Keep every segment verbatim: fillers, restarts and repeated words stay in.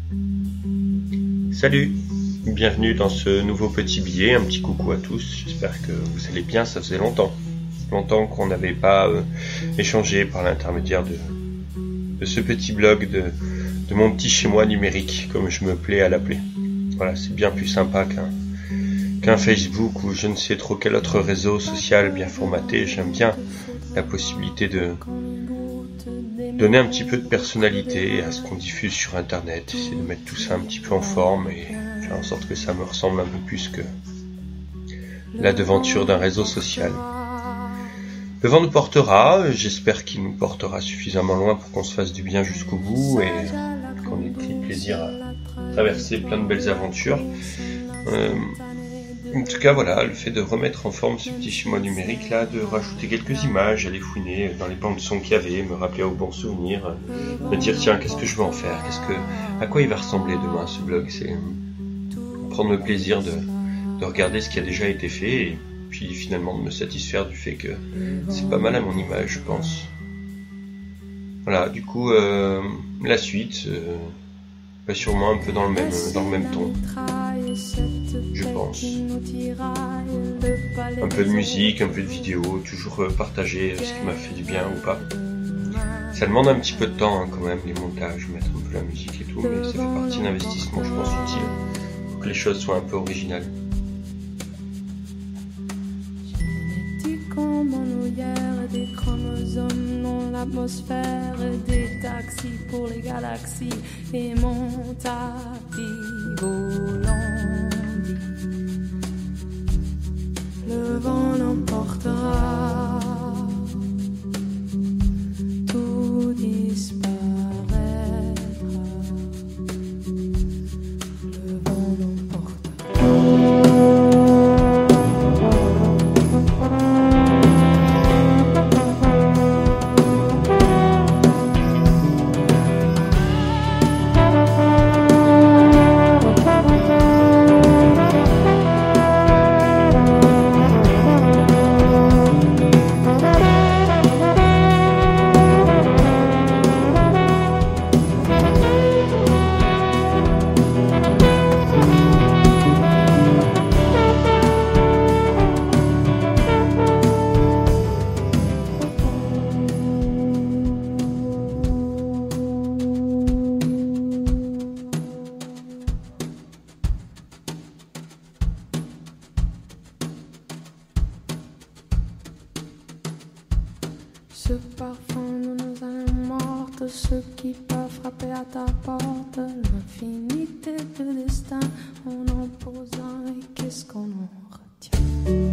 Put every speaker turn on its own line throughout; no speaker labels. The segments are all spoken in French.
Salut, bienvenue dans ce nouveau petit billet, un petit coucou à tous, j'espère que vous allez bien, ça faisait longtemps, longtemps qu'on n'avait pas euh, échangé par l'intermédiaire de, de ce petit blog, de, de mon petit chez-moi numérique, comme je me plais à l'appeler. Voilà, c'est bien plus sympa qu'un, qu'un Facebook ou je ne sais trop quel autre réseau social bien formaté. J'aime bien la possibilité de donner un petit peu de personnalité à ce qu'on diffuse sur internet, essayer de mettre tout ça un petit peu en forme et faire en sorte que ça me ressemble un peu plus que la devanture d'un réseau social. Le vent nous portera, j'espère qu'il nous portera suffisamment loin pour qu'on se fasse du bien jusqu'au bout et qu'on ait pris plaisir à traverser plein de belles aventures. Euh, En tout cas, voilà, le fait de remettre en forme ce petit chez-moi numérique là, de rajouter quelques images, aller fouiner dans les bandes son qu'il y avait, me rappeler aux bons souvenirs, me dire tiens, qu'est-ce que je vais en faire, qu'est-ce que, à quoi il va ressembler demain ce blog, c'est prendre le plaisir de, de regarder ce qui a déjà été fait et puis finalement de me satisfaire du fait que c'est pas mal à mon image, je pense. Voilà, du coup, euh, la suite, euh, bah sûrement un peu dans le même, dans le même ton. Je pense. Un peu de musique, un peu de vidéo, toujours partager ce qui m'a fait du bien ou pas. Ça demande un petit peu de temps hein, quand même, les montages, mettre un peu la musique et tout, mais ça fait partie d'un investissement, je pense, utile pour que les choses soient un peu originales.
Des chromosomes dans l'atmosphère, des taxis pour les galaxies et mon tapis volant. Le vent l'emportera, tout disparaîtra. Le vent l'emportera. Ce parfum de nos âmes mortes, ceux qui peuvent frapper à ta porte, l'infinité de destin, on en pose un et qu'est-ce qu'on en retient?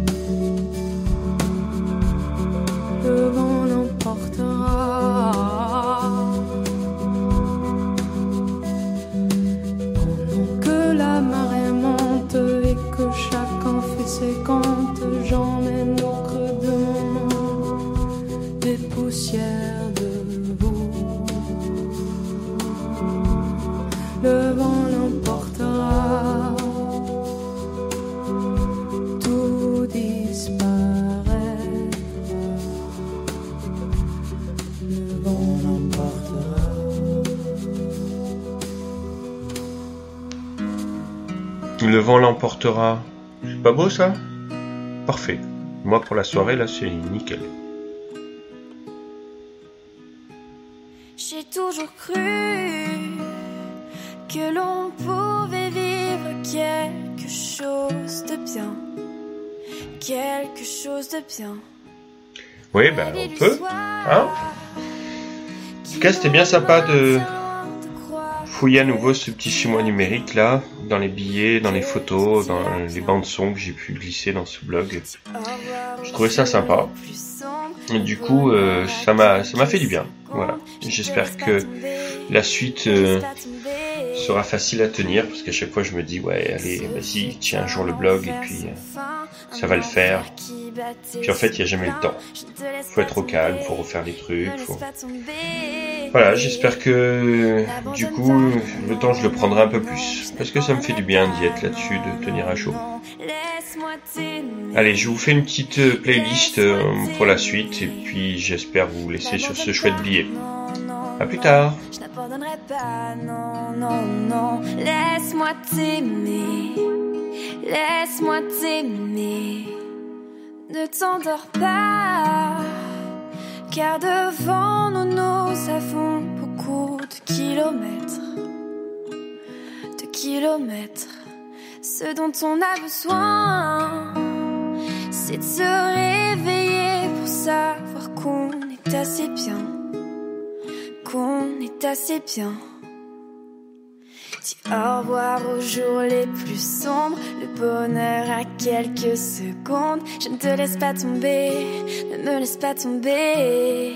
Le vent l'emportera, pendant que la marée monte et que chacun fait ses comptes, j'emmène au creux de mon des poussières de vous. Le vent l'emportera, tout disparaîtra. Le vent l'emportera.
Le vent l'emportera. C'est pas beau ça? Parfait. Moi pour la soirée là c'est nickel.
J'ai toujours cru que l'on pouvait vivre quelque chose de bien, quelque chose de bien.
Oui, ben on peut, hein? En tout cas, c'était bien sympa de fouiller à nouveau ce petit chez-moi numérique là, dans les billets, dans les photos, dans les bandes son que j'ai pu glisser dans ce blog. Je trouvais ça sympa. Et du coup, euh, ça m'a, ça m'a fait du bien. Voilà. J'espère que la suite euh, sera facile à tenir, parce qu'à chaque fois je me dis ouais, allez, vas-y, tiens un jour le blog et puis euh, ça va le faire. Puis en fait, il y a jamais le temps. Faut être au calme, faut refaire les trucs. Faut... Voilà, j'espère que du coup, le temps je le prendrai un peu plus, parce que ça me fait du bien d'y être là-dessus, de tenir à chaud. Allez, je vous fais une petite playlist pour la suite et puis j'espère vous laisser sur ce chouette billet. À plus tard.
Je n'abandonnerai pas, non, non, non. laisse-moi t'aimer, laisse-moi t'aimer. Ne t'endors pas, car devant nous nous avons beaucoup de kilomètres, de kilomètres. Ce dont on a besoin, c'est de se réveiller pour savoir qu'on est assez bien, qu'on est assez bien. Dis au revoir aux jours les plus sombres, le bonheur à quelques secondes. Je ne te laisse pas tomber, ne me laisse pas tomber.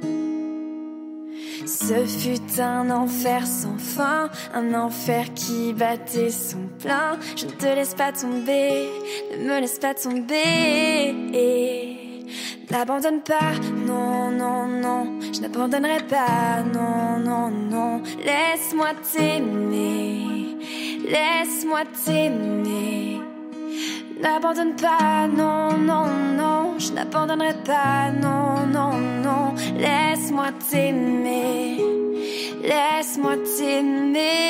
Ce fut un enfer sans fin, un enfer qui battait son plein. Je ne te laisse pas tomber, ne me laisse pas tomber. N'abandonne pas, non, non, non, je n'abandonnerai pas, non, non, non. Laisse-moi t'aimer, laisse-moi t'aimer. N'abandonne pas, non, non, non, je n'abandonnerai pas, non, non, non. Laisse-moi t'aimer, laisse-moi t'aimer.